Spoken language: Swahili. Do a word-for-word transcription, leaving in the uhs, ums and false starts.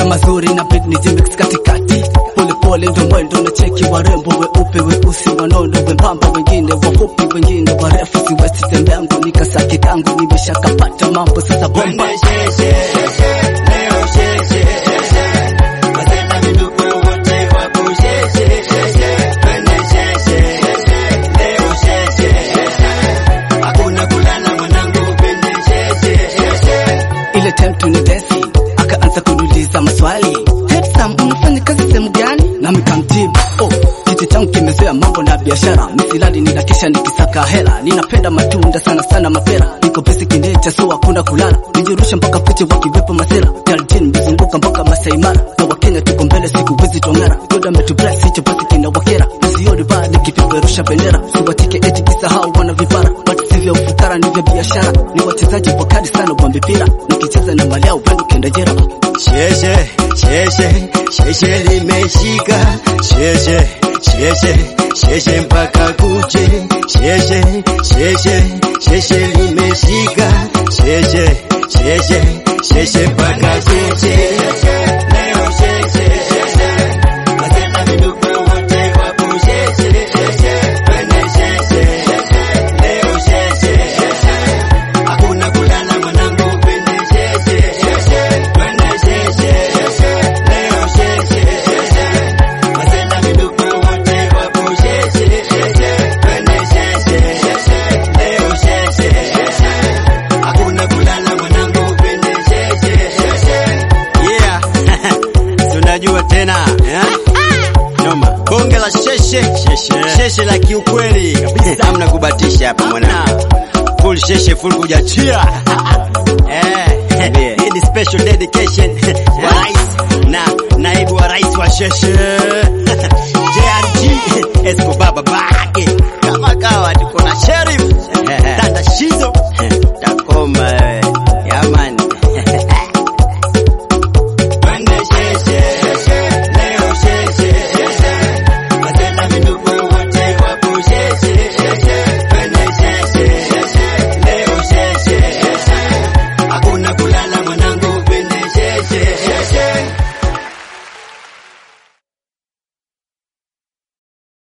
mazuri na beat ni mix katikati. Pole pole ndo mwendo na cheki warembo weupe weusi wanono wembamba wengine wafupi wengine warefu siwezi tembea ngo nikasaki kangu nimeshakapata mambo sasa bomba. Ile time tunidesi akaanza kuniuliza maswali, Hepsam unafanya kazi sehemu gani? Na mikamjibu oh, kitu changu kimezoea mambo na biashara, misilali ninakesha nikisaka hela, ninapenda matunda sana sana mapera, niko pesi kinecha so hakuna kulala, nijirusha mpaka kuche wakiwepo masela, Galjin mzunguka mpaka Masai Mara, na Wakenya tuko mbele siku wizi tongara, Yoda metubless hicho basi kina wakera, usioni baada kipeperusha bendera, siwatike eti kisahau wana vipara, but sivyo ufukara ni vya biashara, ni wachezaji wakali sana kwa mpira, nikicheza na mali yao bado kenda jera. Sheshe, sheshe, sheshe limeshika, sheshe, sheshe, sheshe mpaka kuche, sheshe, sheshe, sheshe limeshika, sheshe, sheshe, sheshe mpaka kuche. Leo sheshe, sheshe, nasema viduku wote wapo sheshe, sheshe, twende sheshe, leo sheshe, sheshe, hakuna kulala mwanangu pende sheshe, sheshe, twende sheshe, leo sheshe, sheshe, nasema viduku wote wapo sheshe, sheshe, twende sheshe, leo sheshe, sheshe, hakuna kulala mwanangu pende sheshe, sheshe. Yeah, tunajua tena eh? Noma bonge la sheshe, sheshe, sheshe la kiukweli kabisa, hamna kubatisha hapa mwanangu, full sheshe full kujachia. Eh, hii ni special dedication wa rais na naibu wa rais wa sheshe.